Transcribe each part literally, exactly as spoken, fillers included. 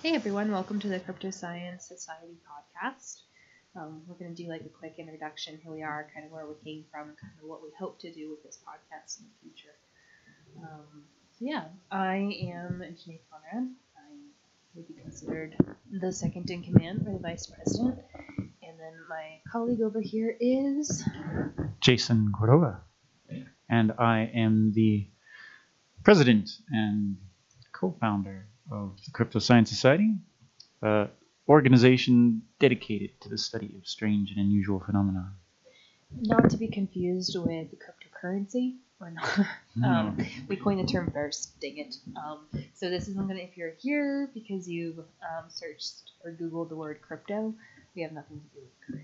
Hey everyone, welcome to the Crypto Science Society podcast. Um, we're going to do like a quick introduction, who we are, kind of where we came from, kind of what we hope to do with this podcast in the future. Um, so yeah, I am Janae Conrad. I would be considered the second in command or the vice president. And then my colleague over here is Jason Cordova, and I am the president and co-founder of the Crypto Science Society, an organization dedicated to the study of strange and unusual phenomena. not to be confused with cryptocurrency. Or not. um, we coined the term first, dang it. Um, so this isn't going to, if you're here because you've um, searched or Googled the word crypto, we have nothing to do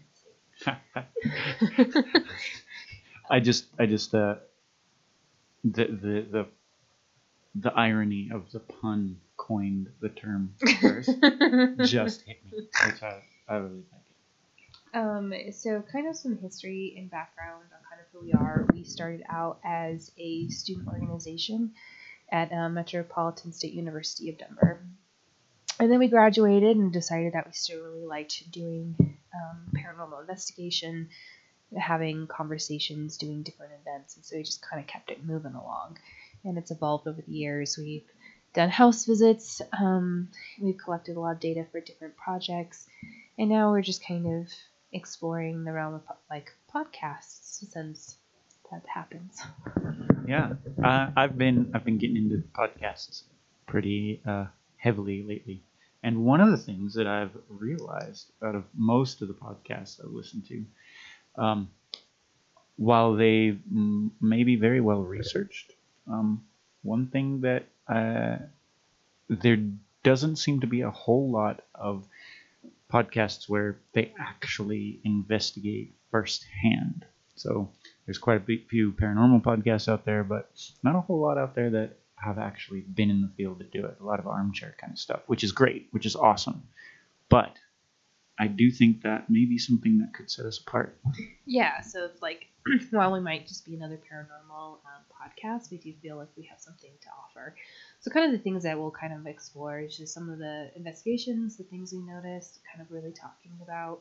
with currency. I just, I just, uh, the, the, the, the irony of the pun coined the term first just hit me, which I, I really like it. Um, so kind of some history and background on kind of who we are. We started out as a student organization at uh, Metropolitan State University of Denver. And then we graduated and decided that we still really liked doing um, paranormal investigation, having conversations, doing different events. And so we just kind of kept it moving along. And it's evolved over the years. We've done house visits. Um, we've collected a lot of data for different projects. And now we're just kind of exploring the realm of like podcasts since that happens. Yeah, uh, I've been I've been getting into podcasts pretty uh, heavily lately, and one of the things that I've realized out of most of the podcasts I've listened to, um, while they m- may be very well researched, um, one thing that uh, there doesn't seem to be a whole lot of podcasts where they actually investigate firsthand. So there's quite a big few paranormal podcasts out there, but not a whole lot out there that have actually been in the field to do it. A lot of armchair kind of stuff, which is great, which is awesome. But I do think that may be something that could set us apart. Yeah, so it's like, while we might just be another paranormal um, podcast, we do feel like we have something to offer. So kind of the things that we'll kind of explore is just some of the investigations, the things we noticed, kind of really talking about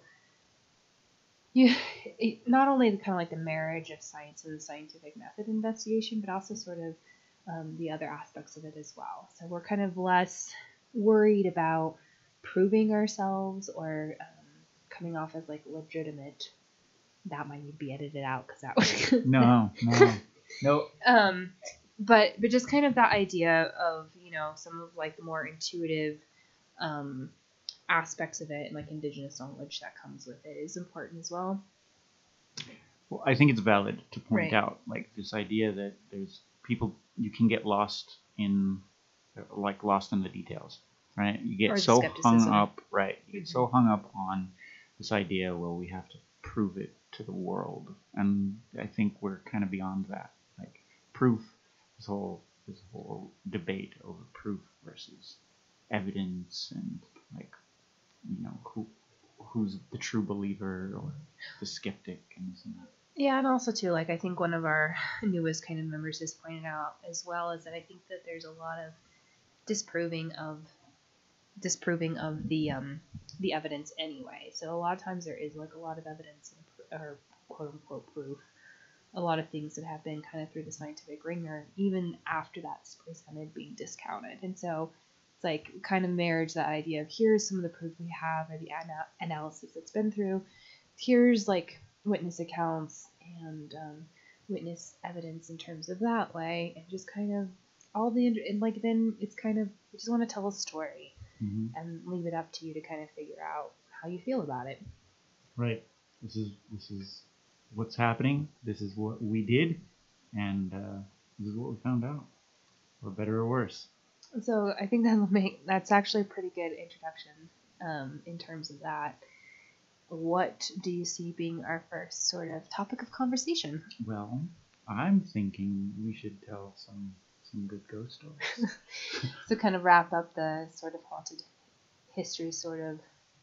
you, it, not only the kind of like the marriage of science and the scientific method investigation, but also sort of um, the other aspects of it as well. So we're kind of less worried about proving ourselves or um, coming off as like legitimate. That might need to be edited out because that was no, no, no. Um, but but just kind of that idea of you know some of like the more intuitive um, aspects of it and like indigenous knowledge that comes with it is important as well. Well, I think it's valid to point Right. out like this idea that there's people you can get lost in, like lost in the details, right? You get Or the so hung skepticism. up, right? You get so hung up on this idea. Well, we have to prove it to the world, and I think we're kind of beyond that. Like proof, this whole this whole debate over proof versus evidence, and like you know who who's the true believer or the skeptic and this and that. Yeah, and also too, like I think one of our newest kind of members has pointed out as well is that I think that there's a lot of disproving of disproving of the um the evidence anyway. So a lot of times there is like a lot of evidence and, or quote unquote proof. A lot of things that have been kind of through the scientific ringer, even after that's presented, being discounted. And so it's like kind of marriage that idea of here's some of the proof we have or the ana- analysis that's been through. Here's like witness accounts and um, witness evidence in terms of that way, and just kind of all the and like then it's kind of we just want to tell a story Mm-hmm. and leave it up to you to kind of figure out how you feel about it. Right. This is this is what's happening. This is what we did, and uh, this is what we found out, or better or worse. So I think that'll make that's actually a pretty good introduction um, in terms of that. What do you see being our first sort of topic of conversation? Well, I'm thinking we should tell some some good ghost stories. So kind of wrap up the sort of haunted history sort of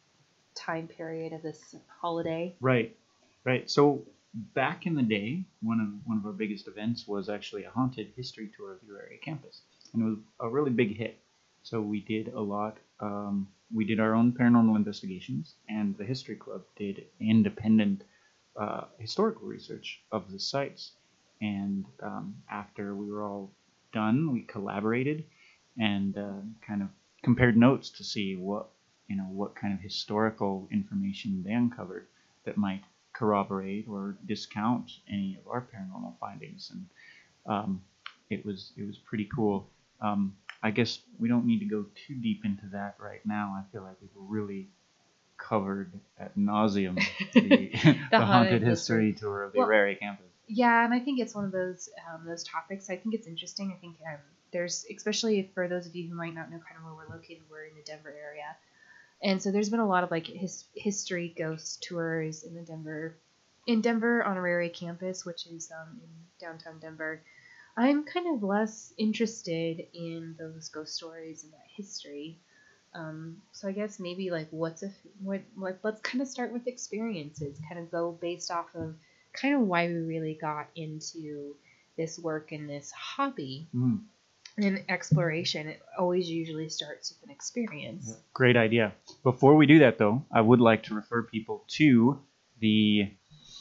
time period of this holiday. Right, right. So back in the day, one of one of our biggest events was actually a haunted history tour of U R A campus, and it was a really big hit. So we did a lot. Um, we did our own paranormal investigations, and the History Club did independent uh, historical research of the sites. And um, after we were all done, we collaborated and uh, kind of compared notes to see what you know what kind of historical information they uncovered that might corroborate or discount any of our paranormal findings. And um, it was it was pretty cool. Um, I guess we don't need to go too deep into that right now. I feel like we've really covered at nauseum the, the, The haunted, haunted history history. tour of the Well, Auraria campus. Yeah, and I think it's one of those um, those topics. I think it's interesting. I think um, there's, especially for those of you who might not know kind of where we're located, we're in the Denver area, and so there's been a lot of like his, history ghost tours in the Denver, in Denver on Auraria campus, which is um, in downtown Denver. I'm kind of less interested in those ghost stories and that history. Um, so I guess maybe like what's a what, what let's kind of start with experiences, kind of go based off of kind of why we really got into this work and this hobby Mm. and exploration. It always usually starts with an experience. Great idea. Before we do that, though, I would like to refer people to the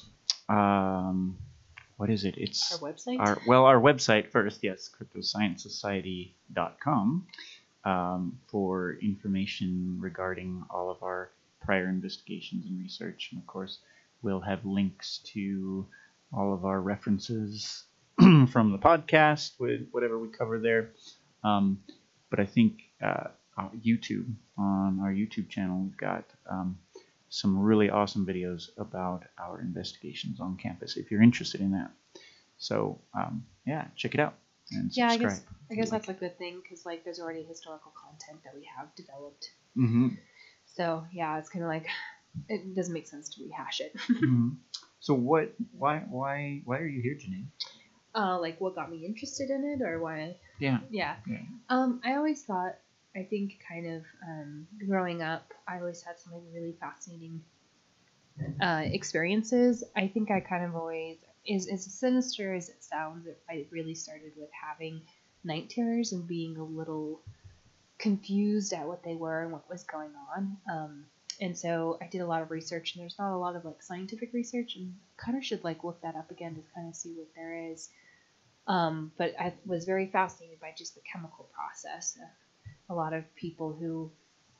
um, what is it? It's Our website. Our well, our website first. Yes, crypto science society dot com. Um, for information regarding all of our prior investigations and research. And of course, we'll have links to all of our references from the podcast with whatever we cover there. Um, but I think uh, on YouTube, on our YouTube channel, we've got um, some really awesome videos about our investigations on campus if you're interested in that. So, um, yeah, check it out. And Yeah, I subscribe. guess I guess that's a good thing because like there's already historical content that we have developed. Mm-hmm. So yeah, it's kind of like it doesn't make sense to rehash it. Mm-hmm. So what? Why? Why? Why are you here, Janae? Uh, like what got me interested in it, or why? Yeah. Yeah. Yeah. Um, I always thought, I think, kind of um, growing up, I always had some like really fascinating uh, experiences. I think I kind of always, is as sinister as it sounds, it, I really started with having night terrors and being a little confused at what they were and what was going on. Um, and so I did a lot of research, and there's not a lot of like scientific research, and kind of should like look that up again to kind of see what there is. Um, but I was very fascinated by just the chemical process. A lot of people who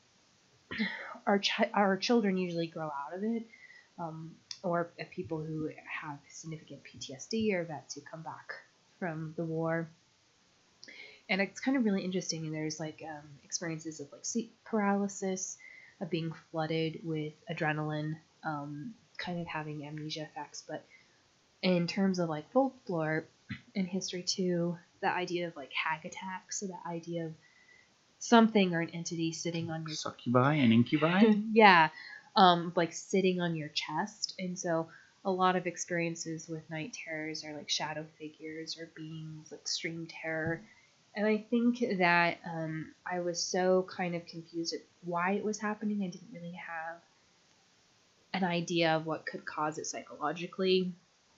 our chi- our children usually grow out of it, um, or people who have significant P T S D or vets who come back from the war. And it's kind of really interesting. And there's like um, experiences of like sleep paralysis, of being flooded with adrenaline, um, kind of having amnesia effects. But in terms of like folklore and history too, the idea of like hag attacks, so the idea of something or an entity sitting on your Succubi and incubi. yeah, um, like sitting on your chest. And so a lot of experiences with night terrors are like shadow figures or beings, like extreme terror. And I think that um, I was so kind of confused at why it was happening. I didn't really have an idea of what could cause it psychologically.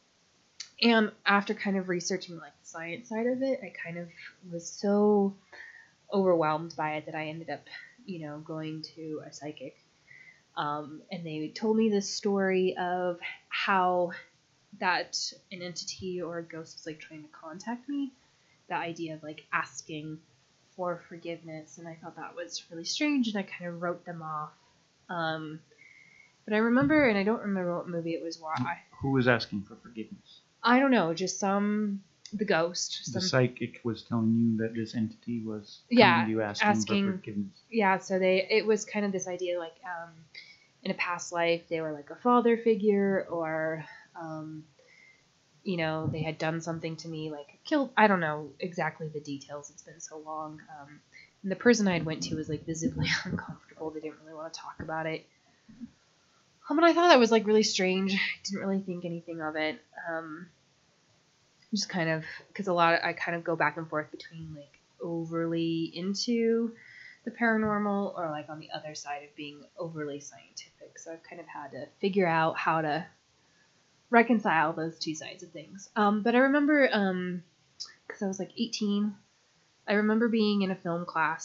And after kind of researching like the science side of it, I kind of was so overwhelmed by it that I ended up, you know, going to a psychic. Um, and they told me this story of how that an entity or a ghost was like trying to contact me. The idea of like asking for forgiveness, and I thought that was really strange, and I kind of wrote them off. Um, but I remember, and I don't remember what movie it was. Why? Who was asking for forgiveness? I don't know, just some the ghost. Some, The psychic was telling you that this entity was coming Yeah, to you asking, asking- for forgiveness. yeah. So they, it was kind of this idea like, um, in a past life they were like a father figure, or, um, you know, they had done something to me, like killed. I don't know exactly the details. It's been so long. Um, and the person I had went to was like visibly uncomfortable. They didn't really want to talk about it. Um, and I thought that was like really strange. I didn't really think anything of it. Um, just kind of, because a lot of, I kind of go back and forth between like overly into the paranormal or like on the other side of being overly scientific. So I've kind of had to figure out how to reconcile those two sides of things. Um, but I remember, um, because I was like eighteen, I remember being in a film class,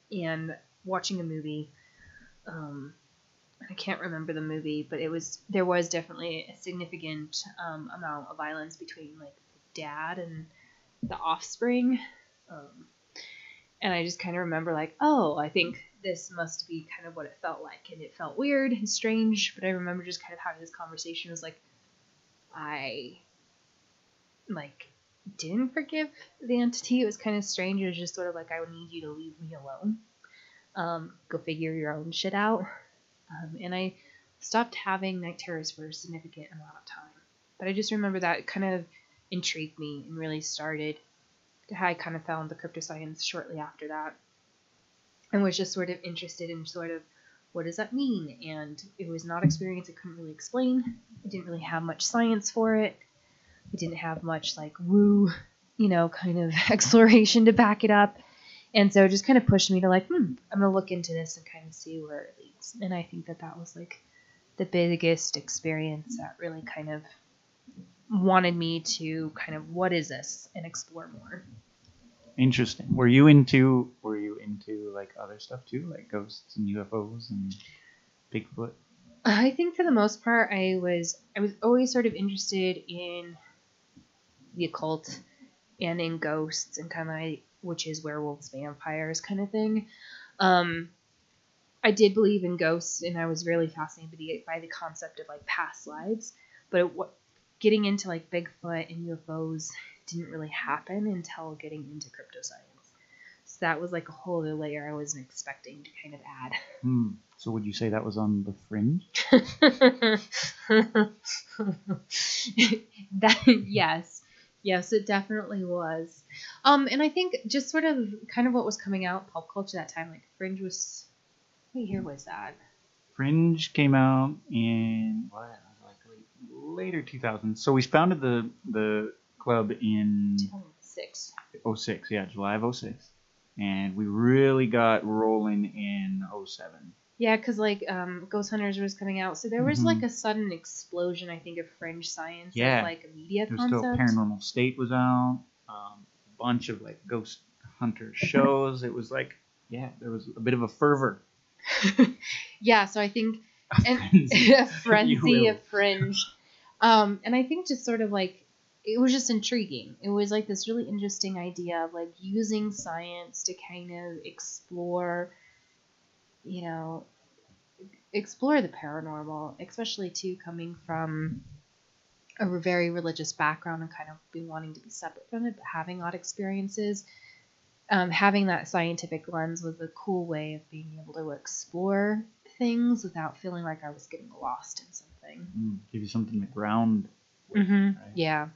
and watching a movie. Um, I can't remember the movie, but it was there was definitely a significant um, amount of violence between like the dad and the offspring. Um, and I just kind of remember like, oh, I think this must be kind of what it felt like, and it felt weird and strange. But I remember just kind of having this conversation. It was like, I like didn't forgive the entity. It was kind of strange. It was just sort of like, I would need you to leave me alone. Um, go figure your own shit out. Um, and I stopped having night terrors for a significant amount of time. But I just remember that kind of intrigued me and really started. I kind of fell into cryptoscience shortly after that and was just sort of interested in sort of what does that mean? And it was not experience I couldn't really explain. I didn't really have much science for it. I didn't have much like woo, you know, kind of exploration to back it up. And so it just kind of pushed me to like, hmm, I'm going to look into this and kind of see where it leads. And I think that that was like the biggest experience that really kind of wanted me to kind of, what is this? And explore more. Interesting. Were you into, were you into like other stuff too? Like ghosts and U F Os and Bigfoot? I think for the most part, I was, I was always sort of interested in the occult and in ghosts and kind of like witches, werewolves, vampires kind of thing. Um, I did believe in ghosts, and I was really fascinated by the concept of like past lives. But what, getting into like Bigfoot and U F Os didn't really happen until getting into cryptoscience. So that was like a whole other layer I wasn't expecting to kind of add. Hmm. So would you say that was on the fringe? That yes. Yes, it definitely was. Um, and I think just sort of kind of what was coming out pop culture that time, like Fringe was, what year was that? Fringe came out in what, like late, later two thousands. So we founded the the club in two thousand six. oh six, yeah, July of oh six. And we really got rolling in oh seven. Yeah, because like um, Ghost Hunters was coming out, so there was Mhm. like a sudden explosion, I think, of fringe science, Yeah. of like a media There was still concept. Paranormal State was out. Um, a bunch of like ghost hunter shows. It was like, yeah, there was a bit of a fervor. Yeah, so I think A and frenzy, a you frenzy will. of fringe, um, and I think just sort of like it was just intriguing. It was like this really interesting idea of like using science to kind of explore, you know, explore the paranormal, especially too coming from a very religious background and kind of being wanting to be separate from it, but having odd experiences. Um, having that scientific lens was a cool way of being able to explore things without feeling like I was getting lost in something. Mm, give you something to ground with, Mm-hmm. right? Yeah.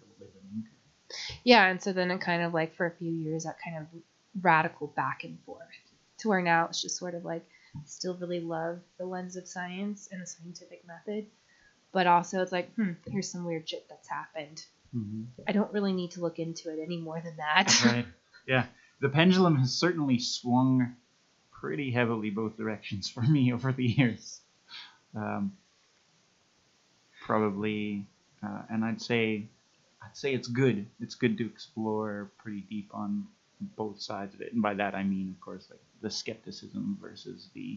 Yeah, and so then it kind of like for a few years that kind of radical back and forth to where now it's just sort of like I still really love the lens of science and the scientific method, but also it's like, hmm, here's some weird shit that's happened. Mm-hmm. I don't really need to look into it any more than that. Right. Yeah. The pendulum has certainly swung pretty heavily both directions for me over the years. Um, probably, uh, and I'd say, I'd say it's good. It's good to explore pretty deep on both sides of it, and by that I mean, of course, like the skepticism versus the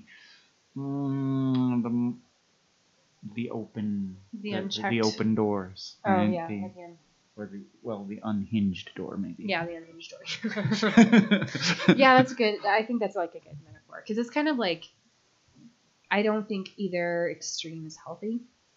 mm, the the open The the, unchecked. the open doors. Oh right? yeah, The, again. or the well, the unhinged door maybe. Yeah, the unhinged door. Yeah, that's good. I think that's like a good metaphor because it's kind of like I don't think either extreme is healthy.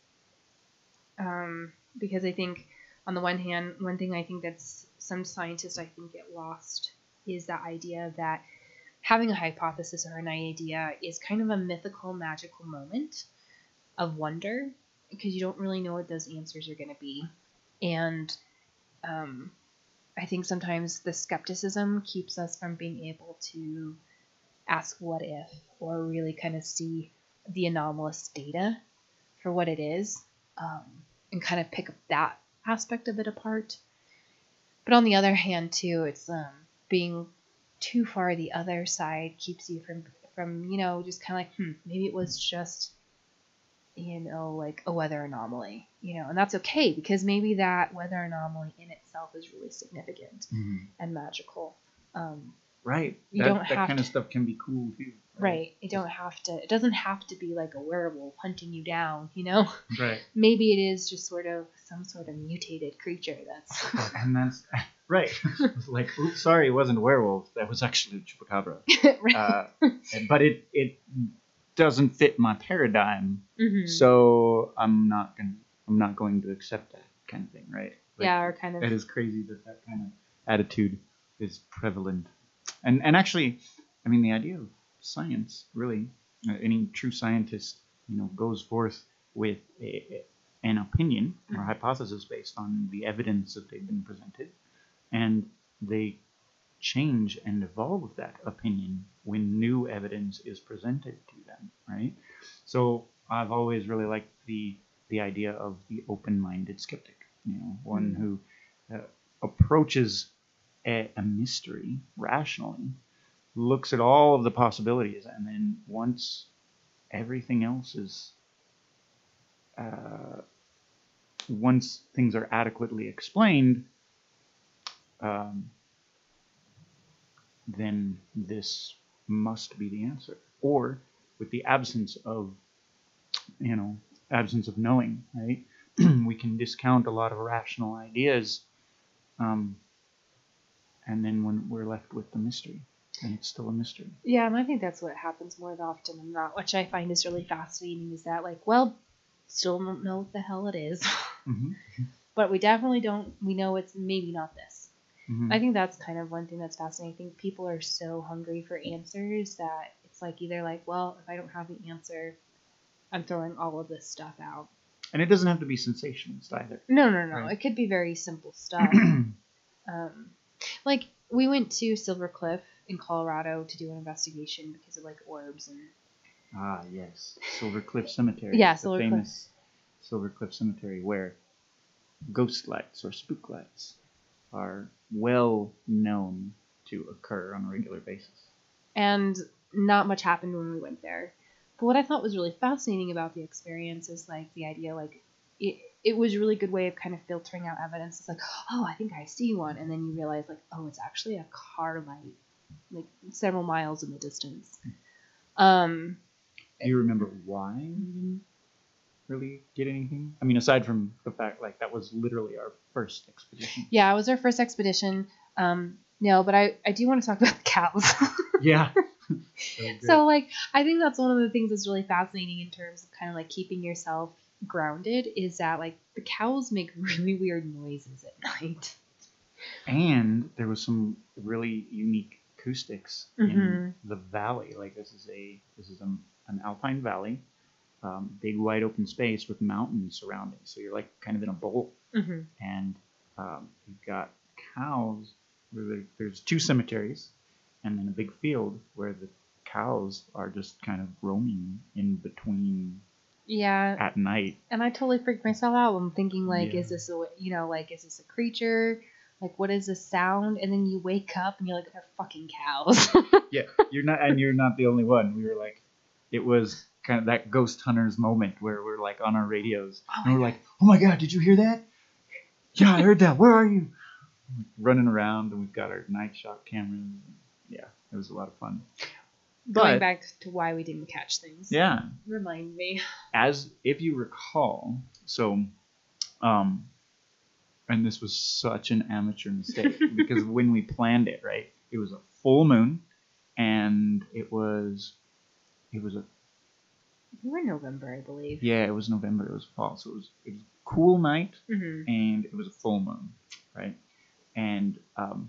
Um, because I think on the one hand, one thing I think that's some scientists I think get lost is that idea that having a hypothesis or an idea is kind of a mythical, magical moment of wonder because you don't really know what those answers are going to be. And um, I think sometimes the skepticism keeps us from being able to ask what if or really kind of see the anomalous data for what it is um, and kind of pick up that aspect of it apart. But on the other hand, too, it's um, being too far the other side keeps you from, from you know, just kind of like, hmm, maybe it was just, you know, like a weather anomaly, you know, and that's okay because maybe that weather anomaly in itself is really significant Mm-hmm. and magical. Um, Right. You that, don't that have kind to, of stuff can be cool too. right. You don't have to. It doesn't have to be like a werewolf hunting you down. You know. Right. Maybe it is just sort of some sort of mutated creature that's. And that's right. Like, oops, sorry, it wasn't a werewolf. That was actually a chupacabra. Right. Uh, and- but it it doesn't fit my paradigm, Mhm. so I'm not going. I'm not going to accept that kind of thing, right? Like, Yeah, or kind of. it is crazy that that kind of attitude is prevalent. And and actually, I mean, the idea of science, really, uh, any true scientist, you know, goes forth with a, an opinion or Mhm. hypothesis based on the evidence that they've been presented, and they change and evolve that opinion when new evidence is presented to them, right? So I've always really liked the the idea of the open-minded skeptic, you know, one Mm. who uh, approaches a, a mystery rationally, looks at all of the possibilities, and then once everything else is, uh, once things are adequately explained, um, then this must be the answer. Or with the absence of, you know, absence of knowing, right? We can discount a lot of rational ideas, um, and then when we're left with the mystery, and it's still a mystery. Yeah, and I think that's what happens more often than not, which I find is really fascinating. Is that like, well, still don't know what the hell it is, Mm-hmm. but we definitely don't. We know it's maybe not this. Mm-hmm. I think that's kind of one thing that's fascinating. I think people are so hungry for answers that it's like either like, well, if I don't have the answer, I'm throwing all of this stuff out. And it doesn't have to be sensationalist either. No, no, no. Right. It could be very simple stuff. um, like we went to Silver Cliff in Colorado to do an investigation because of like orbs and. Ah, yes, Silver Cliff Cemetery. Yeah, the Silver Cliff. famous Silver Cliff Cemetery, where ghost lights or spook lights are well known to occur on a regular basis. And not much happened when we went there. But what I thought was really fascinating about the experience is like the idea, like it, it was a really good way of kind of filtering out evidence. It's like, oh, I think I see one, and then you realize like, oh, it's actually a car light, like several miles in the distance. Um, Do you remember why we didn't really get anything? I mean, aside from the fact like that was literally our first expedition. yeah, it was our first expedition. Um, no, but I, I do want to talk about the cows. Yeah. So, like, I think that's one of the things that's really fascinating in terms of kind of like keeping yourself grounded is that, like, the cows make really weird noises at night. And there was some really unique acoustics Mhm. in the valley. Like this is a this is a, an alpine valley, um, big wide open space with mountains surrounding. So you're like kind of in a bowl, Mm-hmm. and um, you've got cows. Where there, there's two cemeteries, and then a big field where the cows are just kind of roaming in between Yeah. at night. And I totally freaked myself out. I'm thinking, like, Yeah. is this a, you know, like, is this a creature? Like, what is this sound? And then you wake up and you're like, they're fucking cows. Yeah, you're not, and you're not the only one. We were like, it was kind of that ghost hunters moment where we're like on our radios, Oh and my we're like, oh my god, did you hear that? Yeah, I heard that. Where are you? Running around, and we've got our night shot cameras. Yeah, it was a lot of fun. Going But back to why we didn't catch things. yeah, Remind me. as if you recall, so, um, and this was such an amateur mistake because when we planned it, right, it was a full moon, and it was, it was a We were in November, I believe. yeah, it was November. It was fall, so it was it was a cool night, Mm-hmm. and it was a full moon, right? And um,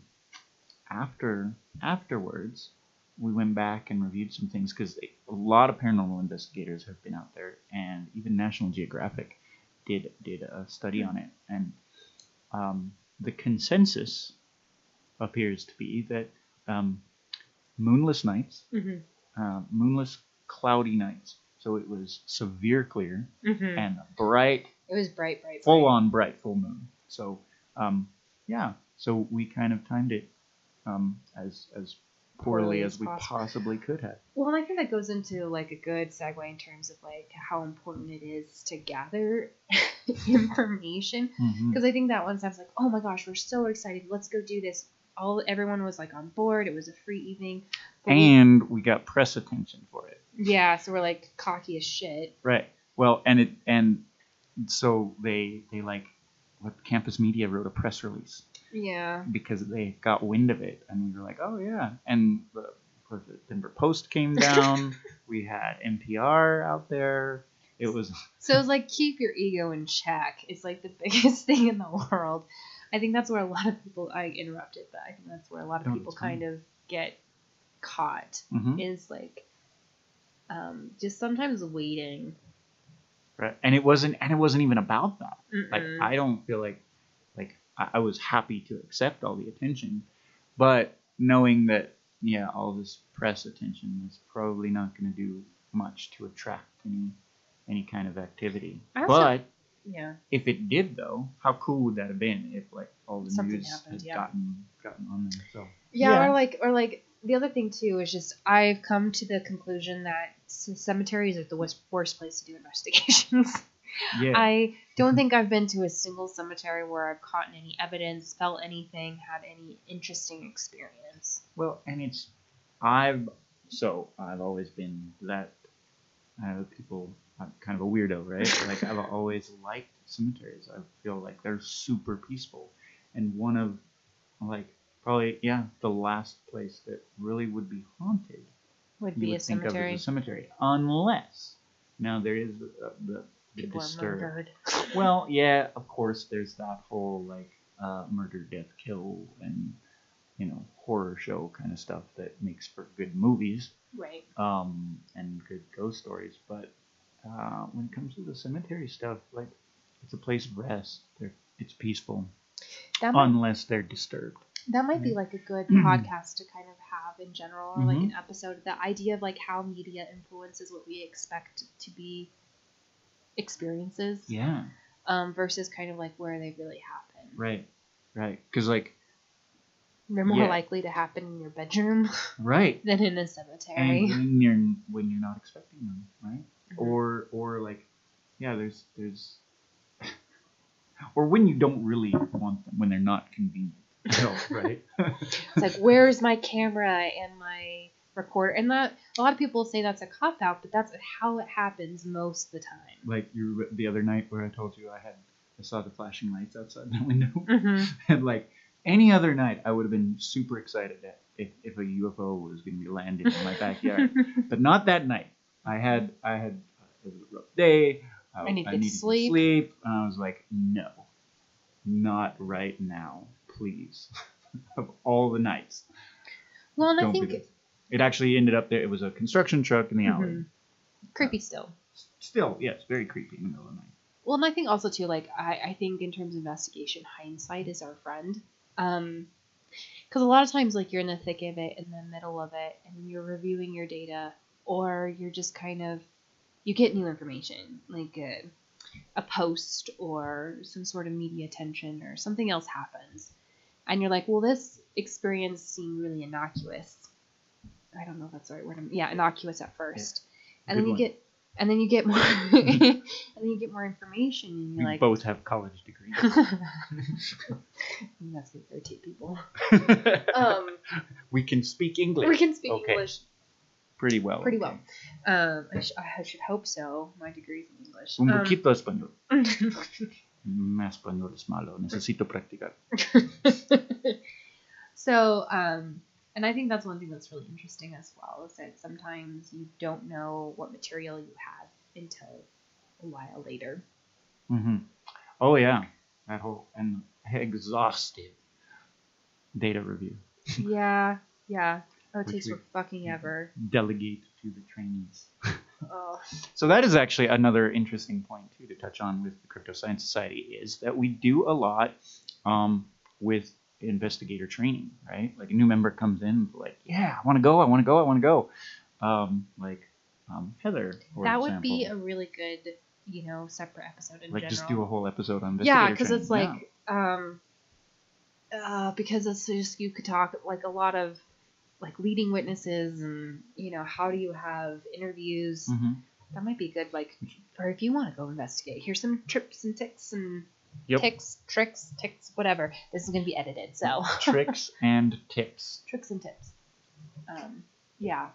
after afterwards, we went back and reviewed some things because a lot of paranormal investigators have been out there, and even National Geographic did did a study on it, and um, the consensus appears to be that um, moonless nights, Mm-hmm. uh, moonless cloudy nights. So it was severe clear Mm-hmm. and bright, It was bright, bright, bright. full on bright full moon. So um, yeah, so we kind of timed it um, as as poorly, Poorly as as we possible. possibly could have. Well, and I think that goes into like a good segue in terms of like how important it is to gather information. Mhm. Because I think that one sounds like, oh my gosh, we're so excited, let's go do this. all everyone was like on board. It was a free evening. But And we, we got press attention for it. Yeah, so we're like cocky as shit. Right. Well, and it and so they they like what campus media wrote a press release. Yeah. Because they got wind of it, and we were like, oh yeah. And the, of course, the Denver Post came down. We had N P R out there. It was so it was like keep your ego in check. It's like the biggest thing in the world. I think that's where a lot of people. I interrupted, but I think that's where a lot of No, people it's fine. kind of get caught. Mhm. Is like um, just sometimes waiting. right, and it wasn't, and it wasn't even about that. Mm-mm. Like I don't feel like, like I, I was happy to accept all the attention, but knowing that yeah, all this press attention is probably not going to do much to attract any any kind of activity. I also- But Yeah. if it did, though, how cool would that have been if like all the Something news happened, had yeah. gotten gotten on there? So Yeah, Yeah. or like, or like the other thing too is just I've come to the conclusion that c- cemeteries are the worst, worst place to do investigations. yeah, I don't think I've been to a single cemetery where I've caught any evidence, felt anything, had any interesting experience. well, and it's I've so I've always been that uh, people. I'm kind of a weirdo, right? Like I've always liked cemeteries. I feel like they're super peaceful, and one of like probably yeah the last place that really would be haunted Would you be would a think of cemetery. as a cemetery, unless now there is the the, the People are disturbed. murdered. Well, yeah, of course, there's that whole like uh, murder, death, kill, and you know horror show kind of stuff that makes for good movies Right. um, and good ghost stories. But uh, when it comes to the cemetery stuff, like it's a place of rest. They're, it's peaceful That might, unless they're disturbed. that might be like a good podcast to kind of have in general, or like Mhm. an episode. The idea of like how media influences what we expect to be experiences, Yeah, um, versus kind of like where they really happen. right, right. Because like They're more Yeah. likely to happen in your bedroom right. than in a And cemetery. when you're when you're not expecting them, right? Mhm. Or or like, yeah, there's there's, or when you don't really want them, when they're not convenient, at all, right? It's like, where's my camera and my recorder? And that a lot of people say that's a cop out, but that's how it happens most of the time. Like you the other night where I told you I had I saw the flashing lights outside the window, Mm-hmm. and like any other night I would have been super excited at if if a U F O was going to be landing in my backyard, but not that night. I had I had it was a rough day. I, I need to get needed sleep. to sleep, and I was like, no, not right now, please. Of all the nights, Well, and I don't be think this. It actually ended up there. It was a construction truck in the alley. Mhm. creepy still. Still, yes, very creepy in the middle of the night. Well, and I think also too, like I, I think in terms of investigation, hindsight is our friend. Um, because a lot of times, like you're in the thick of it, in the middle of it, and you're reviewing your data, or you're just kind of you get new information, like a, a post or some sort of media attention or something else happens, and you're like, well, this experience seemed really innocuous. I don't know if that's the right word. Yeah, innocuous at first, and Good then you one. get. And then you get more, and then you get more information, and We you're like, both have college degrees. that's gonna irritate people. Um, we can speak English. we can speak Okay. English Pretty well. pretty okay. well. Um, I, sh- I should hope so. My degree's in English. Un Um, poquito español. Mi español es malo. Necesito practicar. so, um, and I think that's one thing that's really interesting as well, is that sometimes you don't know what material you have until a while later. Mm-hmm. Oh yeah, that whole and exhaustive data review. Yeah, yeah. Oh, it Which takes we- for fucking ever. Delegate to the trainees. Oh. So that is actually another interesting point too to touch on with the Crypto Science Society, is that we do a lot um, with investigator training, right? Like a new member comes in, like, yeah, I want to go, I want to go, I want to go. Um, like um, Heather, for That example. would be a really good, you know, separate episode in like general. just do a whole episode on investigator Yeah, because training. it's like, um, uh, because it's just you could talk like a lot of like leading witnesses, and you know, how do you have interviews? hmm That might be good. Like, or if you want to go investigate, here's some tips and tips and Yep. Ticks, tricks, ticks, whatever. This is going to be edited, so. Tricks and tips. Tricks and tips. Um, yeah.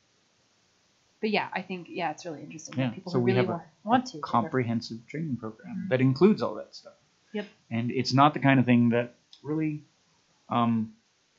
But yeah, I think, yeah, it's really interesting Yeah. that people So who we really have a, want, want to. a comprehensive training program Mhm. that includes all that stuff. Yep. And it's not the kind of thing that really, um,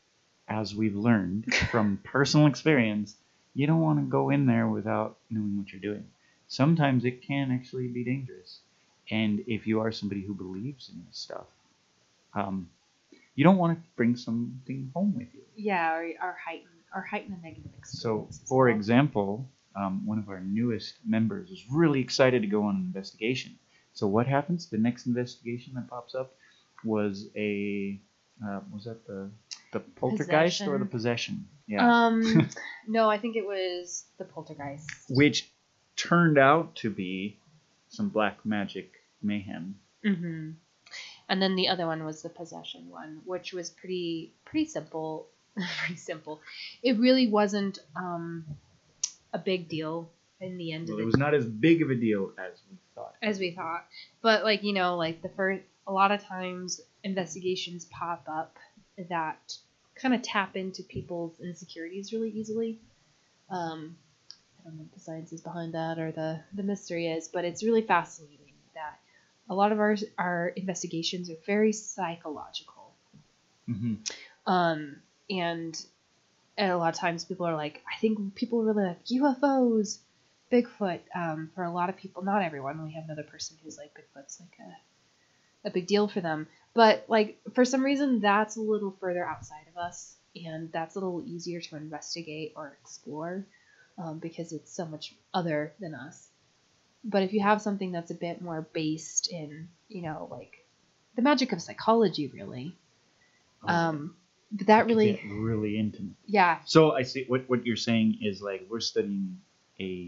as we've learned from personal experience, you don't want to go in there without knowing what you're doing. Sometimes it can actually be dangerous. And if you are somebody who believes in this stuff, um, you don't want to bring something home with you. Yeah, or, or heighten or heighten a negative So, experience. as for well. example, um, one of our newest members is really excited to go on an investigation. So what happens? The next investigation that pops up was a uh, was that the the poltergeist or the possession? Yeah. Um, no, I think it was the poltergeist. Which turned out to be some black magic mayhem. Mm-hmm. And then the other one was the possession one, which was pretty pretty simple. pretty simple. It really wasn't um, a big deal in the end Well, of it it was not as big of a deal as we thought. as we thought. But like you know, like the first, a lot of times investigations pop up that kind of tap into people's insecurities really easily. Um, I don't know what the science is behind that or the the mystery is, but it's really fascinating that a lot of our our investigations are very psychological. Mm-hmm. Um, and, and a lot of times people are like, I think people really like U F Os, Bigfoot. Um, for a lot of people, not everyone. We have another person who's like Bigfoot's like a a big deal for them. But like for some reason, that's a little further outside of us, and that's a little easier to investigate or explore um, because it's so much other than us. But if you have something that's a bit more based in, you know, like the magic of psychology, really. Oh, Um, but that really, get really intimate. yeah. So I see what what you're saying is like we're studying a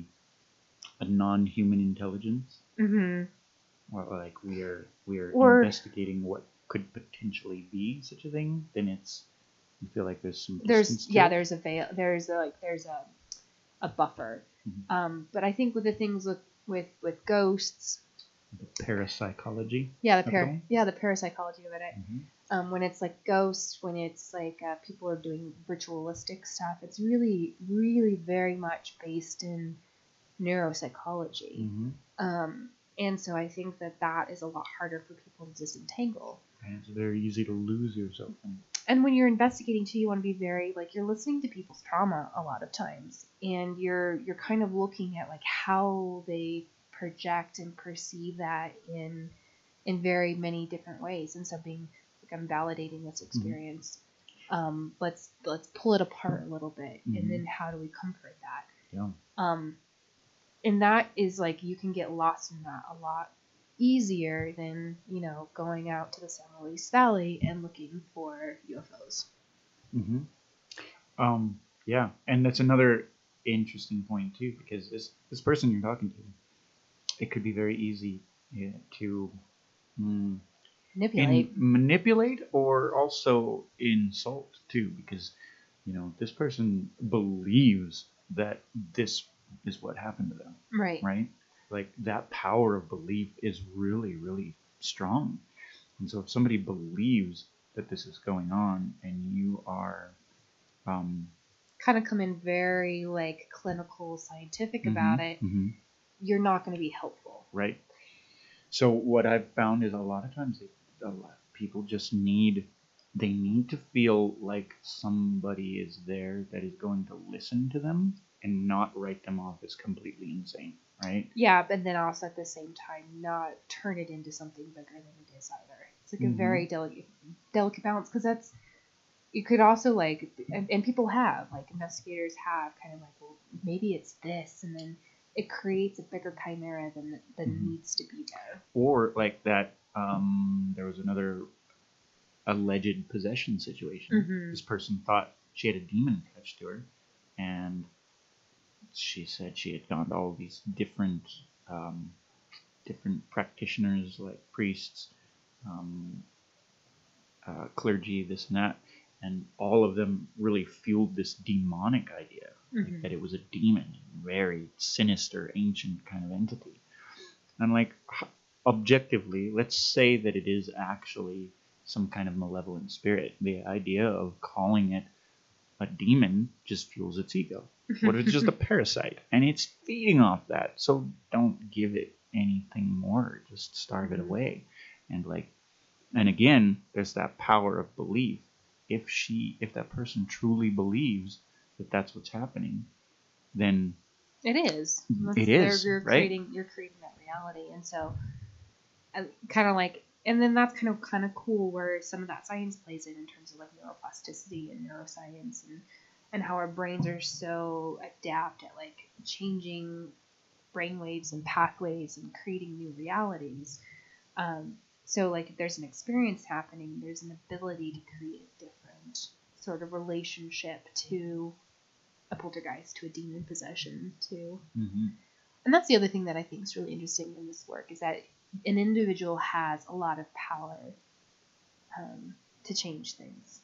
a non-human intelligence, Mm-hmm. or like we are we are Or- investigating what could potentially be such a thing. Then it's you feel like there's some There's distance to yeah, it. there's a veil. There's a, like there's a a buffer. Mhm. Um, but I think with the things with with with ghosts, The parapsychology. yeah, the of it par all. yeah the parapsychology of it. Mhm. Um, when it's like ghosts, when it's like uh, people are doing ritualistic stuff, it's really, really very much based in neuropsychology. Mhm. Um, and so I think that that is a lot harder for people to disentangle. And it's very easy to lose yourself in. And when you're investigating too, you want to be very like you're listening to people's trauma a lot of times, and you're you're kind of looking at like how they project and perceive that in in very many different ways. And so being like I'm validating this experience. Um, let's let's pull it apart a little bit, Mhm. and then how do we comfort that? Yeah. Um, and that is like you can get lost in that a lot easier than you know going out to the San Luis Valley and looking for U F Os. Mm-hmm. Um, yeah, and that's another interesting point too, because this this person you're talking to, it could be very easy yeah, to mm, Manipulate. in, manipulate or also insult too, because you know this person believes that this is what happened to them, right. right? Like that power of belief is really, really strong. And so if somebody believes that this is going on and you are um, Kind of come in very like clinical, scientific mhm, about it, mhm, you're not going to be helpful. right. So what I've found is a lot of times they, a lot of people just need they need to feel like somebody is there that is going to listen to them and not write them off as completely insane, right? Yeah, but then also at the same time not turn it into something bigger than it is either. It's like Mhm. a very delicate delicate balance because that's you could also like and, and people have like investigators have kind of like well maybe it's this and then it creates a bigger chimera than than Mhm. needs to be there. Or like that um, there was another alleged possession situation. Mhm. This person thought she had a demon attached to her, and she said she had gone to all these different um, different practitioners, like priests, um, uh, clergy, this and that, and all of them really fueled this demonic idea like, Mhm. that it was a demon, very sinister, ancient kind of entity. And like, h- objectively, let's say that it is actually some kind of malevolent spirit. The idea of calling it a demon just fuels its ego. What if it's just a parasite and it's feeding off that? So don't give it anything more. Just starve it away. And like, and again, there's that power of belief. If she, if that person truly believes that that's what's happening, then it is. That's it is, you're right? creating, you're creating that reality, and so, kind of like, and then that's kind of kind of cool where some of that science plays in in terms of like neuroplasticity and neuroscience and and how our brains are so adept at like changing brainwaves and pathways and creating new realities. Um, so like if there's an experience happening, there's an ability to create a different sort of relationship to a poltergeist, to a demon possession, to Mm-hmm. and that's the other thing that I think is really interesting in this work is that an individual has a lot of power um, to change things.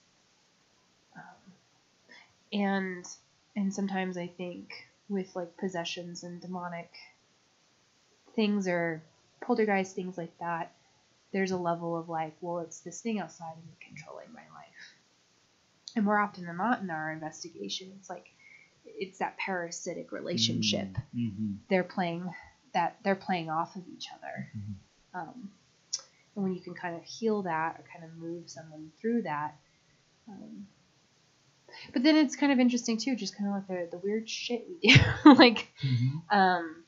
Um, and and sometimes I think with like possessions and demonic things or poltergeist things like that, there's a level of like, well, it's this thing outside of me controlling my life. And more often than not in our investigation, it's like it's that parasitic relationship. Mm-hmm. They're playing that they're playing off of each other. Mm-hmm. Um, and when you can kind of heal that or kind of move someone through that. Um, but then it's kind of interesting too, just kind of like the, the weird shit we do. like, Mm-hmm. um,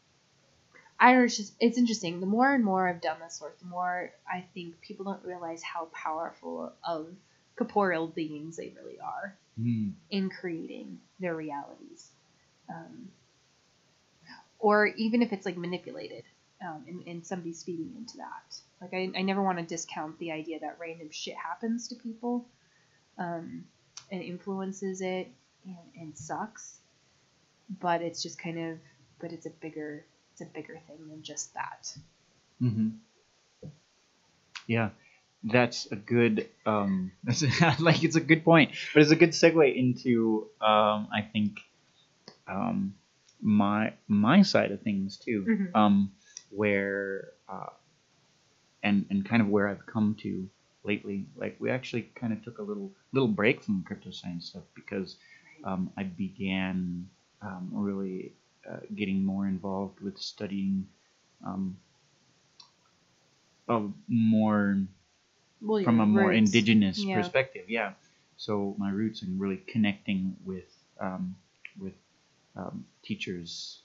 I don't know, it's just, it's interesting. The more and more I've done this work, the more I think people don't realize how powerful of corporeal beings they really are Mm-hmm. in creating their realities. Um, or even if it's like manipulated. Um, and, and somebody's feeding into that. Like, I, I never want to discount the idea that random shit happens to people um, and influences it and, and sucks. But it's just kind of, but it's a bigger, it's a bigger thing than just that. Mm-hmm. Yeah, that's a good, um, that's like, it's a good point, but it's a good segue into, um, I think, um, my, my side of things too. Mm-hmm. Um, where uh, and and kind of where I've come to lately. Like we actually kind of took a little little break from crypto science stuff because um, I began um, really uh, getting more involved with studying um, a more Well, from your a more roots. indigenous Yeah. perspective. Yeah. So my roots and really connecting with um, with um, teachers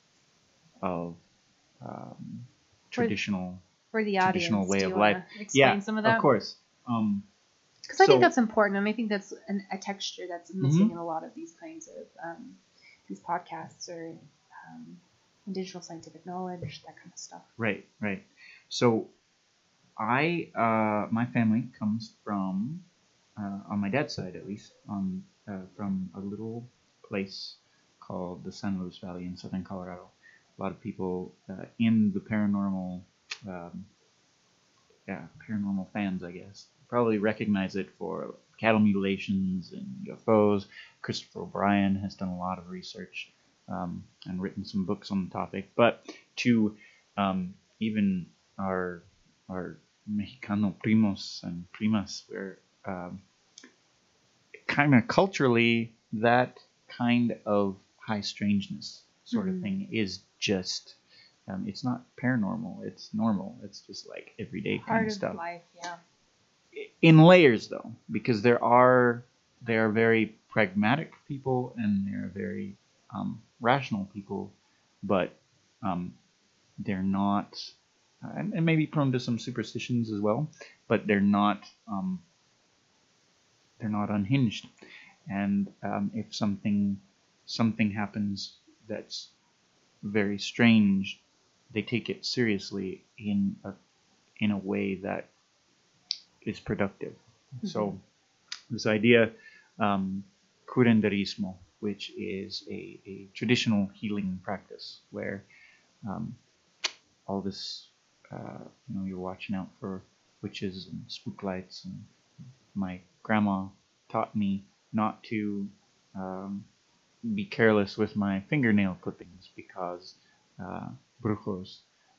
of um, traditional For the traditional audience, way do of you life. want to explain Yeah, some of that? of course. Um, Because I so- think that's important, and I think that's an, a texture that's missing Mhm. in a lot of these kinds of um, these podcasts or um, digital scientific knowledge, that kind of stuff. Right, right. So I, uh, my family comes from, uh, on my dad's side at least, on uh, from a little place called the San Luis Valley in southern Colorado. A lot of people uh, in the paranormal, um, yeah, paranormal fans, I guess, probably recognize it for cattle mutilations and U F Os. Christopher O'Brien has done a lot of research um, and written some books on the topic. But to um, even our our Mexicano primos and primas, we're um, kind of culturally that kind of high strangeness sort Mhm. of thing is just um, it's not paranormal, it's normal, it's just like everyday kind Part of of stuff life, yeah. in layers though, because there are they are very pragmatic people and they're very um, rational people, but um, they're not uh, and, and maybe prone to some superstitions as well, but they're not um, they're not unhinged. And um, if something something happens that's very strange, they take it seriously in a in a way that is productive. Mm-hmm. So this idea, um, curanderismo, which is a, a traditional healing practice where um, all this, uh, you know, you're watching out for witches and spook lights. And my grandma taught me not to um, be careless with my fingernail clippings because uh, brujos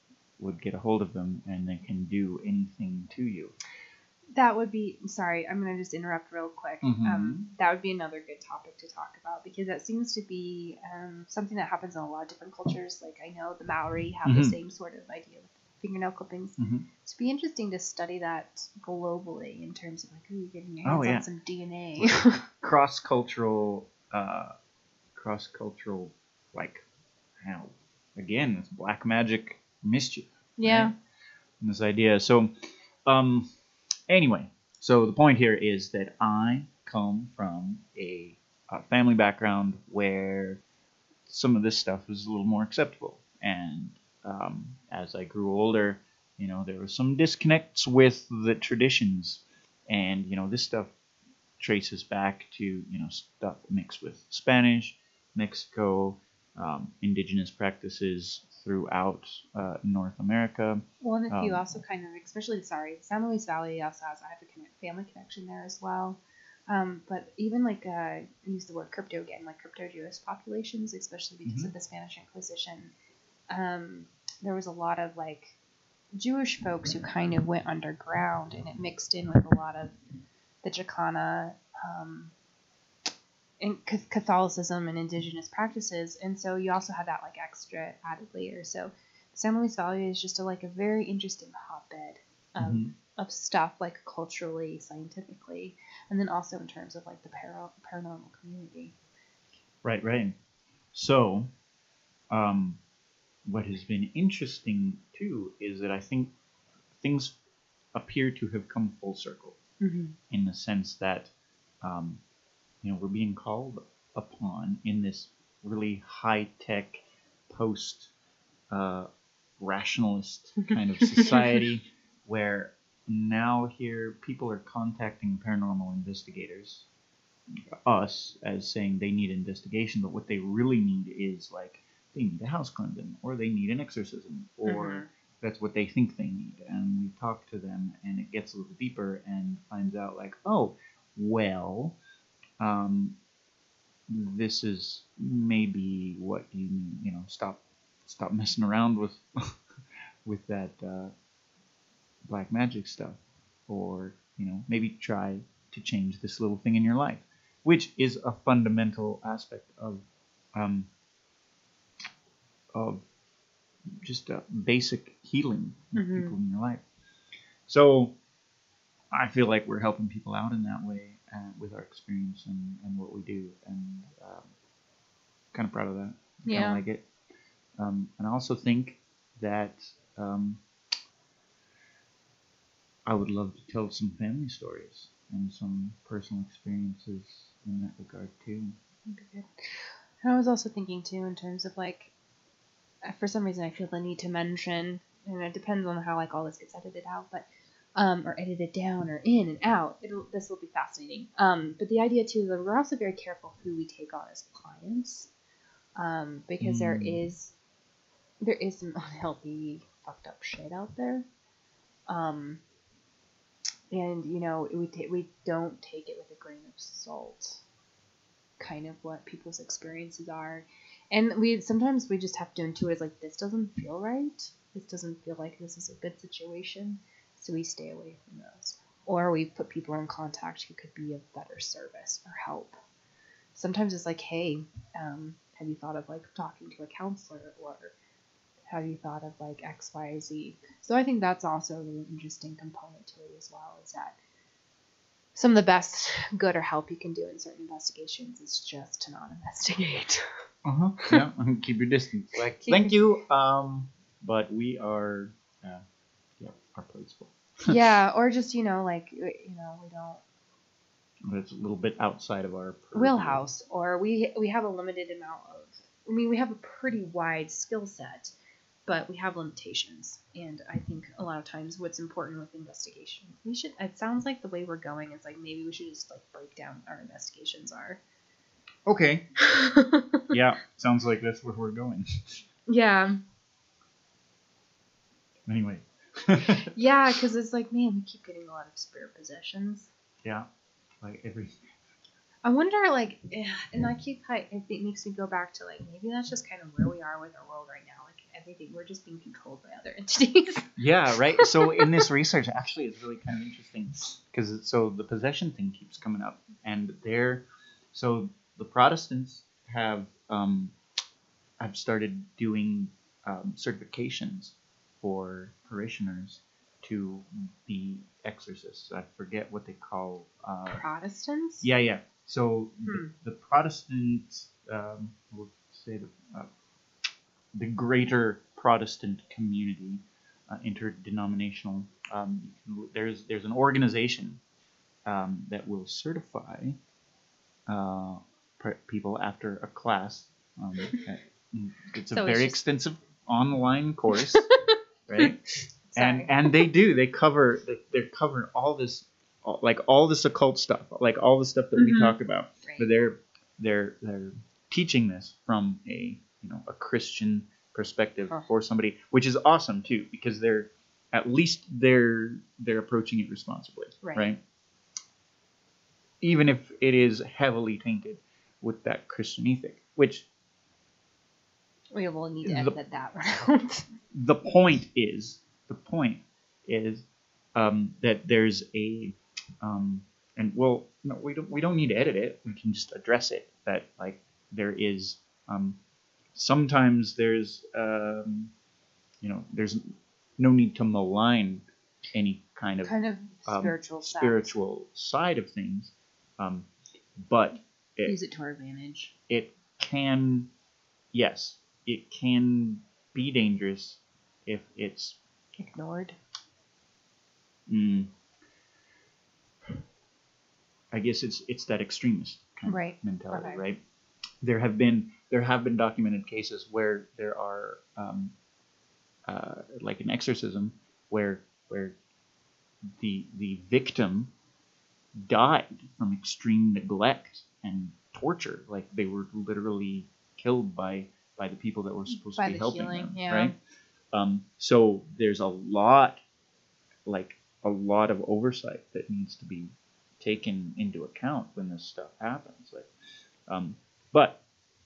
would get a hold of them and they can do anything to you. That would be, sorry, I'm going to just interrupt real quick. Mm-hmm. Um, that would be another good topic to talk about because that seems to be um, something that happens in a lot of different cultures. Like I know the Maori have mm-hmm. the same sort of idea with fingernail clippings. Mm-hmm. It'd be interesting to study that globally in terms of like, ooh, getting your hands Oh, yeah. on some D N A. Cross-cultural, uh, cross-cultural, like, how, again, it's black magic mischief. Yeah. Right? And this idea. So, um, anyway, so the point here is that I come from a, a family background where some of this stuff is a little more acceptable. And um, as I grew older, you know, there were some disconnects with the traditions. And, you know, this stuff traces back to, you know, stuff mixed with Spanish, Mexico, um, indigenous practices throughout uh, North America. Well, and if um, you also kind of, especially, sorry, San Luis Valley also has, I have a connect, family connection there as well. Um, but even like, uh, use the word crypto again, like crypto Jewish populations, especially because mm-hmm. of the Spanish Inquisition, um, there was a lot of like Jewish folks who kind of went underground and it mixed in with a lot of the Chicana, um, in Catholicism and indigenous practices. And so you also had that like extra added layer. So San Luis Valley is just a, like a very interesting hotbed of, mm-hmm. of stuff like culturally, scientifically, and then also in terms of like the para- paranormal community. Right, right. So, um, what has been interesting too is that I think things appear to have come full circle mm-hmm. in the sense that, um, you know, we're being called upon in this really high-tech, post uh, rationalist kind of society where now here people are contacting paranormal investigators, us, as saying they need investigation, but what they really need is like they need a house cleansing or they need an exorcism or mm-hmm. that's what they think they need. And we talk to them and it gets a little deeper and finds out like, oh, well, um, this is maybe what you need, you know, stop stop messing around with with that uh, black magic stuff, or you know, maybe try to change this little thing in your life, which is a fundamental aspect of um, of just a basic healing of mm-hmm. people in your life. So I feel like we're helping people out in that way uh, with our experience and, and what we do, and um, kind of proud of that. Yeah. Kind of like it. Um, and I also think that um, I would love to tell some family stories and some personal experiences in that regard too. Okay. I was also thinking too in terms of like, for some reason I feel the need to mention, and it depends on how like all this gets edited out, but um, or edited down or in and out. It'll this will be fascinating. Um, but the idea too is that we're also very careful who we take on as clients, um, because mm. there is there is some unhealthy, fucked up shit out there. Um, and you know we ta- we don't take it with a grain of salt. Kind of what people's experiences are, and we sometimes we just have to intuit like this doesn't feel right. This doesn't feel like this is a good situation, so we stay away from those, or we put people in contact who could be of better service or help. Sometimes it's like, hey, um, have you thought of like talking to a counselor, or have you thought of like X, Y, Z? So I think that's also a really interesting component to it as well. Is that some of the best good or help you can do in certain investigations is just to not investigate. Uh-huh. Yeah, keep your distance. Like, keep thank your... you, um, but we are, uh, yeah, our plate's full. Yeah, or just, you know, like, you know, we don't... But it's a little bit outside of our... purview. Wheelhouse, or we we have a limited amount of... I mean, we have a pretty wide skill set, but we have limitations. And I think a lot of times what's important with investigation, we should, it sounds like the way we're going is like maybe we should just like break down our investigations are. Okay. Yeah, sounds like that's where we're going. Yeah. Anyway. Yeah, because it's like, man, we keep getting a lot of spirit possessions. Yeah. Like every I wonder, like, eh, and I keep, I, it makes me go back to, like, maybe that's just kind of where we are with our world right now. Like, everything, we're just being controlled by other entities. Yeah, right. So in this research, actually, it's really kind of interesting because so the possession thing keeps coming up, and they're so the Protestants have um, have started doing um, certifications for parishioners to be exorcists. I forget what they call uh, Protestants? Yeah, yeah. So Hmm. the, the Protestant, um, we'll say the uh, the greater Protestant community, uh, interdenominational. Um, you can, there's there's an organization um, that will certify uh, pr- people after a class. Um, at- it's a So it's very just- extensive online course, right? Sorry. And and they do they cover they, they're covering all this, all, like all this occult stuff, like all the stuff that Mhm. we talk about. Right. But they're they're they're teaching this from a you know a Christian perspective Huh. for somebody, which is awesome too, because they're at least they're they're approaching it responsibly, Right. right? Even if it is heavily tainted with that Christian ethic, which We will need to The- edit that round. the point is the point is um, that there's a um, and well no we don't we don't need to edit it, we can just address it, that like there is um, sometimes there's um, you know there's no need to malign any kind of kind of um, spiritual side. spiritual side of things, um, but it, Use it to our advantage. it can, yes, it can be dangerous if it's Ignored. mm, I guess it's it's that extremist kind Right. of mentality, Okay. right? There have been there have been documented cases where there are um, uh, like an exorcism where where the the victim died from extreme neglect and torture, like they were literally killed by by the people that were supposed By to be the helping healing, them, yeah. right? Um, so there's a lot, like a lot of oversight that needs to be taken into account when this stuff happens. Like, um, but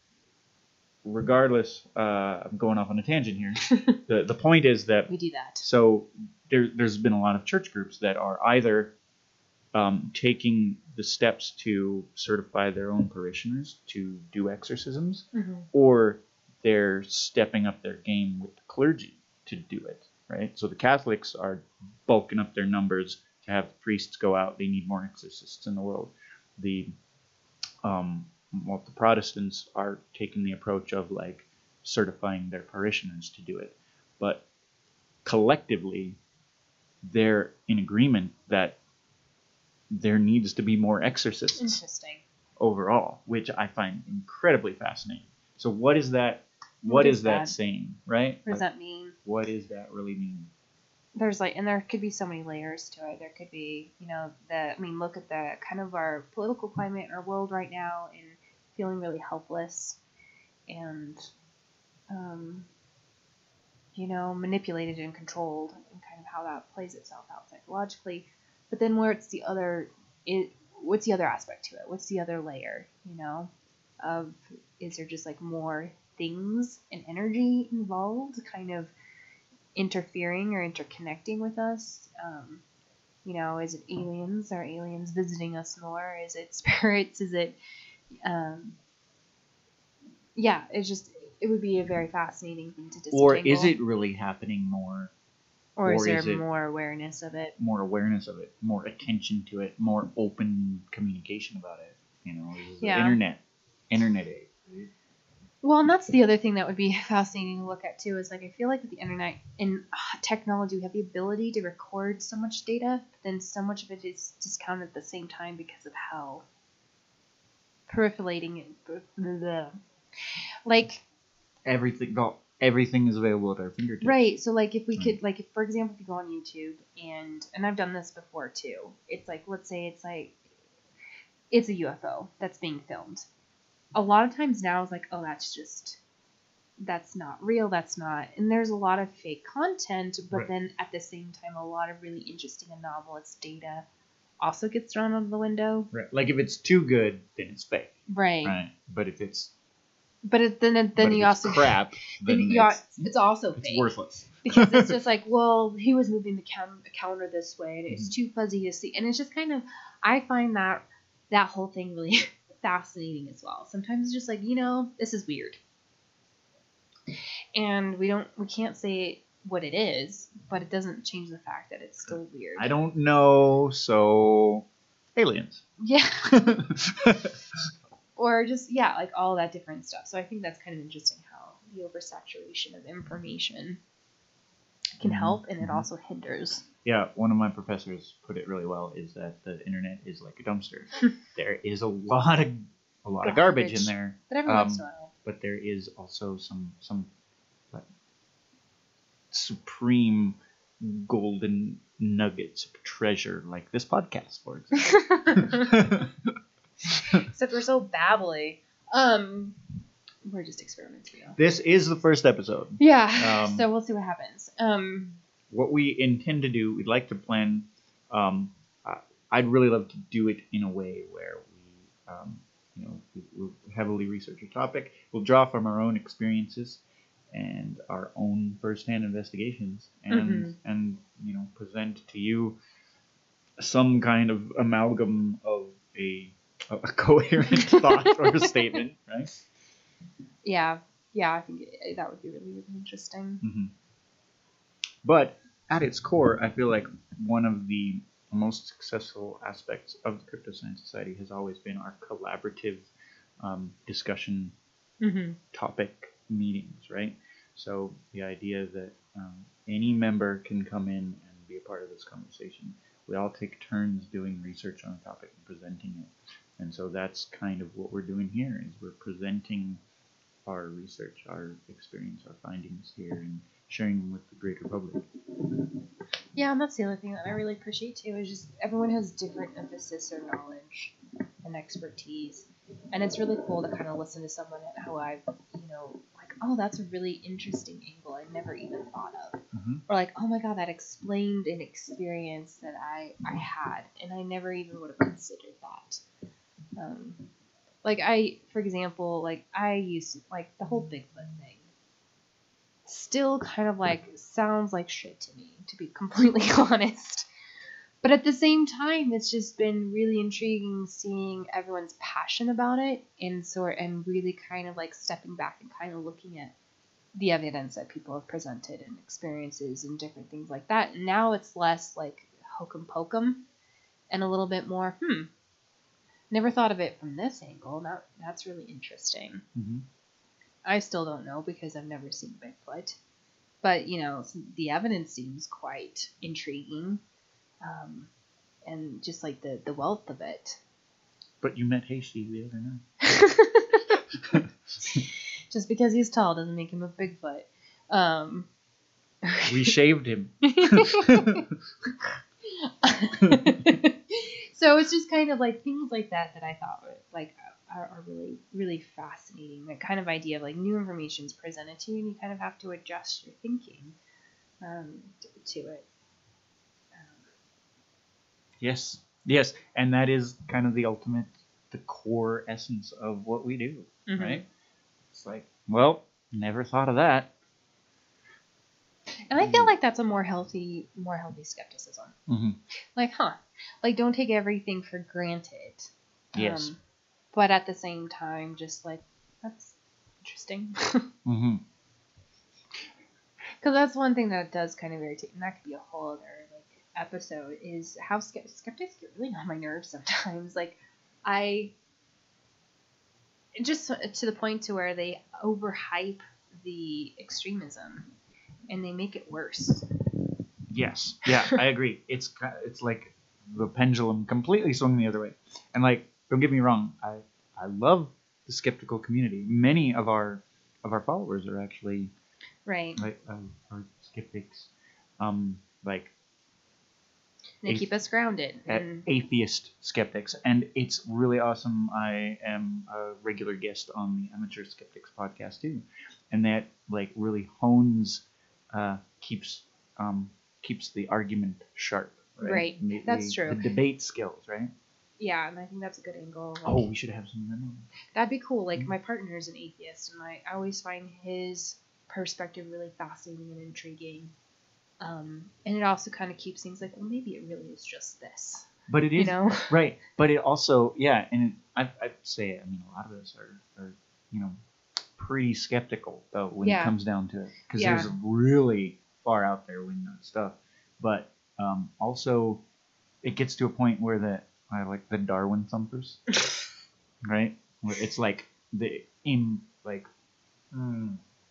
regardless, uh, I'm going off on a tangent here. the The point is that We do that. so there, there's been a lot of church groups that are either um, taking the steps to certify their own parishioners to do exorcisms, Mm-hmm. or they're stepping up their game with the clergy to do it, right? So the Catholics are bulking up their numbers to have priests go out. They need more exorcists in the world. The um, well, the Protestants are taking the approach of like certifying their parishioners to do it, but collectively, they're in agreement that there needs to be more exorcists Interesting. overall, which I find incredibly fascinating. So what is that? What What is is that that? saying, right? What does Like, that mean? what does that really mean? There's like, and there could be so many layers to it. There could be, you know, the, I mean, look at the kind of our political climate in our world right now and feeling really helpless and, um, you know, manipulated and controlled and kind of how that plays itself out psychologically. But then where it's the other, it, what's the other aspect to it? What's the other layer, you know, of, is there just like more things and energy involved kind of interfering or interconnecting with us? Um, you know, is it aliens? Are aliens visiting us more? Is it spirits? Is it, um, yeah, it's just, it would be a very fascinating thing to disentangle. Or is it really happening more? Or is or there is it- more awareness of it? More awareness of it, more attention to it, more open communication about it. You know, is the Yeah. internet, internet age. right? Well, and that's the other thing that would be fascinating to look at too. Is like I feel like with the internet and uh, technology, we have the ability to record so much data, but then so much of it is discounted at the same time because of how proliferating it. The, like Everything, well, everything is available at our fingertips. right. So like if we Right. could like if for example if you go on YouTube and and I've done this before too. It's like let's say it's like it's a U F O that's being filmed. A lot of times now it's like, oh, that's just, that's not real, that's not, and there's a lot of fake content, but Right. then at the same time, a lot of really interesting and novelist data also gets thrown out of the window. Right. Like if it's too good, then it's fake. Right. Right. But if it's But it, then it, then but you if it's also crap, then then you it's, it's also it's fake. worthless. Because it's just like, well, he was moving the cam- counter this way, and it's Mm-hmm. too fuzzy to see. And it's just kind of, I find that that whole thing really fascinating as well. Sometimes it's just like, you know, this is weird, and we don't, we can't say what it is, but it doesn't change the fact that it's still weird. I don't know, so aliens. Yeah. Or just, yeah, like all that different stuff. So I think that's kind of interesting how the oversaturation of information can Mhm, help, and it mhm. also hinders. Yeah, one of my professors put it really well. Is that the internet is like a dumpster. There is a lot of a lot of garbage, Garbage. in there, But every um, once in a while. but there is also some some like, supreme golden nuggets of treasure, like this podcast, for example. Except we're so babbly. Um, we're just experimenting now. This is the first episode. Yeah. Um, so we'll see what happens. Um, What we intend to do, we'd like to plan. Um, I- I'd really love to do it in a way where we, um, you know, we, we'll heavily research a topic. We'll draw from our own experiences and our own firsthand investigations, and Mhm. and you know, present to you some kind of amalgam of a a coherent thought or a statement, right? yeah. Yeah, I think it, that would be really, really interesting. Mm-hmm. But at its core, I feel like one of the most successful aspects of the Crypto Science Society has always been our collaborative um, discussion Mm-hmm. topic meetings, right? So the idea that um, any member can come in and be a part of this conversation. We all take turns doing research on a topic and presenting it. And so that's kind of what we're doing here, is we're presenting our research, our experience, our findings here, and sharing them with the greater public. Yeah, and that's the other thing that I really appreciate too, is just everyone has different emphasis or knowledge and expertise. And it's really cool to kind of listen to someone who I've, you know, like, oh, that's a really interesting angle I never even thought of. Mm-hmm. Or like, oh my god, that explained an experience that I, I had, and I never even would have considered that. Um, like I, for example, like I used to, like the whole Bigfoot thing still kind of like sounds like shit to me, to be completely honest. But at the same time, it's just been really intriguing seeing everyone's passion about it, and sort and really kind of like stepping back and kind of looking at the evidence that people have presented and experiences and different things like that. And now it's less like hokum pokum and a little bit more, hmm, never thought of it from this angle. That that's really interesting. Mm-hmm. I still don't know because I've never seen Bigfoot, but you know, the evidence seems quite intriguing. Um, and just like the, the wealth of it. But you met Hasty the other night. Just because he's tall doesn't make him a Bigfoot. Um, we shaved him. So it's just kind of like things like that that I thought were like are, are really really fascinating. That kind of idea of like new information is presented to you, and you kind of have to adjust your thinking um, to, to it. Yes, yes, and that is kind of the ultimate, the core essence of what we do, Mm-hmm. right? It's like, well, never thought of that. And I feel like that's a more healthy, more healthy skepticism. Mm-hmm. Like, huh? Like, don't take everything for granted. Yes. Um, but at the same time, just like, that's interesting. Mm-hmm. Because that's one thing that does kind of irritate, and that could be a whole other like episode, is how ske- skeptics get really on my nerves sometimes. Like, I just to the point to where they overhype the extremism, and they make it worse. Yes. Yeah, I agree. It's ki- it's like the pendulum completely swung the other way. And like, don't get me wrong, I I love the skeptical community. Many of our of our followers are actually Right. like uh, are skeptics, um, like They a- keep us grounded. a- And, atheist skeptics, and it's really awesome. I am a regular guest on the Amateur Skeptics podcast too, and that like really hones, uh, keeps um, keeps the argument sharp, right? Right. The- That's the- true. The debate skills, right? Yeah, and I think that's a good angle. Like, Oh, we should have some of them on. that'd be cool. Like Mhm. my partner's an atheist, and I, I always find his perspective really fascinating and intriguing. Um, and it also kind of keeps things like, well, maybe it really is just this, But it is you know? right. But it also, yeah, and I I'd say, I mean, a lot of us are, are you know, pretty skeptical though when Yeah. it comes down to it, because Yeah. there's really far out there wingnut stuff. But um, also, it gets to a point where that I like the Darwin thumpers, right? Where it's like the in like. Mm,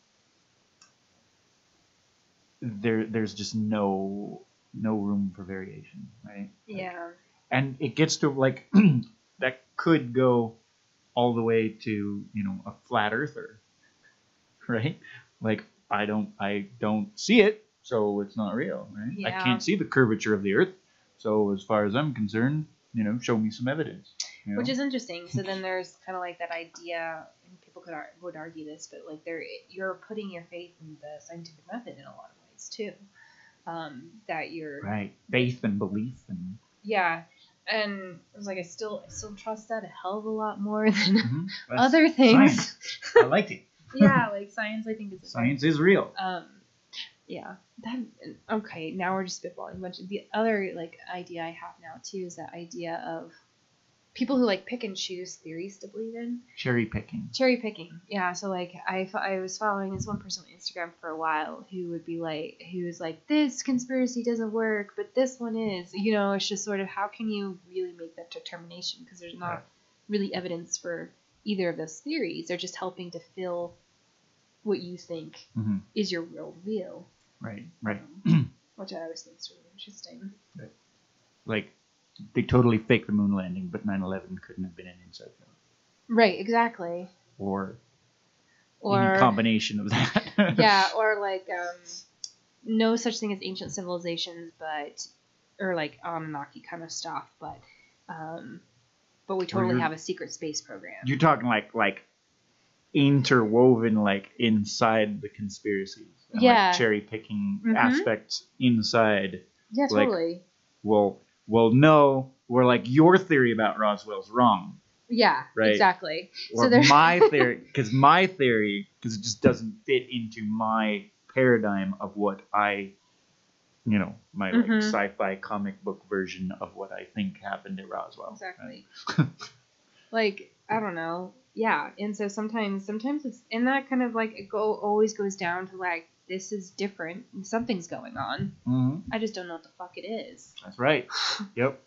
there there's just no no room for variation, right? Like, Yeah. and it gets to like that could go all the way to, you know, a flat earther, right? Like I don't I don't see it, so it's not real, right? I Yeah. can't see the curvature of the earth, so as far as I'm concerned, you know, show me some evidence. You know? Which is interesting. So then there's kind of like that idea, and people could ar- would argue this, but like there, you're putting your faith in the scientific method in a lot of ways too. Um, that you're right, faith and belief and yeah, and I was like, I still, I still trust that a hell of a lot more than Mhm. That's other things. science. I like it. Yeah, like science, I think is Science is real. Um, yeah. That okay. Now we're just spitballing a bunch. Of, the other like idea I have now too is that idea of people who like pick and choose theories to believe in. Cherry picking. Cherry picking, yeah. So like I, I was following this one person on Instagram for a while who would be like, who was like, this conspiracy doesn't work, but this one is. You know, it's just sort of how can you really make that determination because there's not Right. really evidence for either of those theories. They're just helping to fill what you think Mm-hmm. is your worldview, Right, right. which I always think is really interesting. Like they totally faked the moon landing, but nine eleven couldn't have been an inside job, Right, exactly. or Or any combination of that. yeah, or like um, no such thing as ancient civilizations, but or like Anunnaki kind of stuff, but um, but we totally you're- have a secret space program. You're talking like like interwoven like inside the conspiracies. And, Yeah. Like cherry picking Mhm. aspects inside. Yeah, like- totally. Well, well, no, we're like your theory about Roswell's wrong, Yeah, Right. exactly. or So there- my theory, because my theory, because it just doesn't fit into my paradigm of what I, you know, my like Mhm. sci-fi comic book version of what I think happened at Roswell. Exactly. Like I don't know. Yeah, and so sometimes, sometimes it's and that kind of like it go always goes down to like this is different. Something's going on. hmm I just don't know what the fuck it is. That's right. Yep.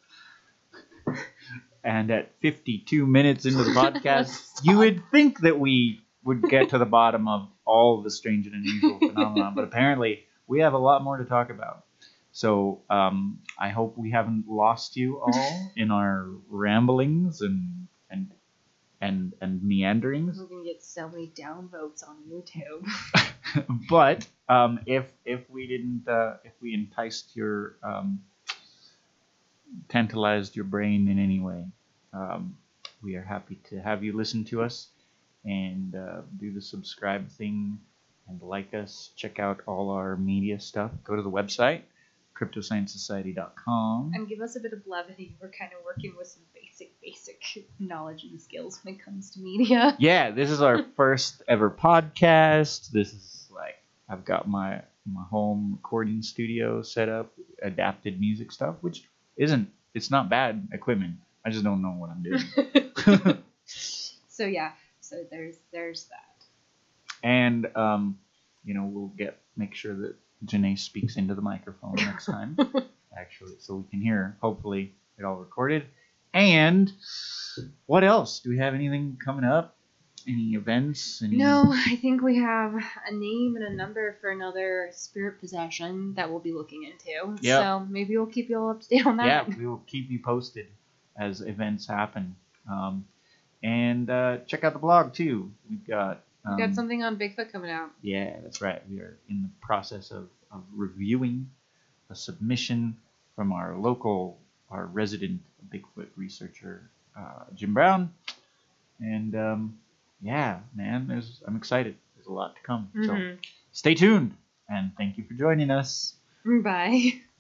And at fifty-two minutes into the podcast, Stop. you would think that we would get to the bottom of all the strange and unusual phenomena, but apparently we have a lot more to talk about. So um, I hope we haven't lost you all in our ramblings and and and and meanderings. We're gonna get so many downvotes on YouTube. But um, if if we didn't, uh, if we enticed your, um, tantalized your brain in any way, um, we are happy to have you listen to us and uh, do the subscribe thing and like us. Check out all our media stuff. Go to the website, crypto science society dot com. And give us a bit of levity. We're kind of working with some basic, basic knowledge and skills when it comes to media. Yeah, this is our first ever podcast. This is like I've got my my home recording studio set up, adapted music stuff, which isn't it's not bad equipment. I just don't know what I'm doing. So yeah, so there's there's that. And um, you know, we'll get make sure that Janae speaks into the microphone next time, actually, so we can hear her. Hopefully, it all recorded. And what else? Do we have anything coming up? Any events? Any... No, I think we have a name and a number for another spirit possession that we'll be looking into. Yep. So maybe we'll keep you all up to date on that. Yeah, we will keep you posted as events happen. Um, and uh, check out the blog too. We've got um, We got something on Bigfoot coming out. Yeah, that's right. We are in the process of, of reviewing a submission from our local, our resident Bigfoot researcher, uh, Jim Brown. And um, yeah, man, there's I'm excited. There's a lot to come. So Mhm. stay tuned, and thank you for joining us. Bye.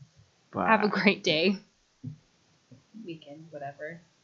Bye. Have a great day. Weekend, whatever.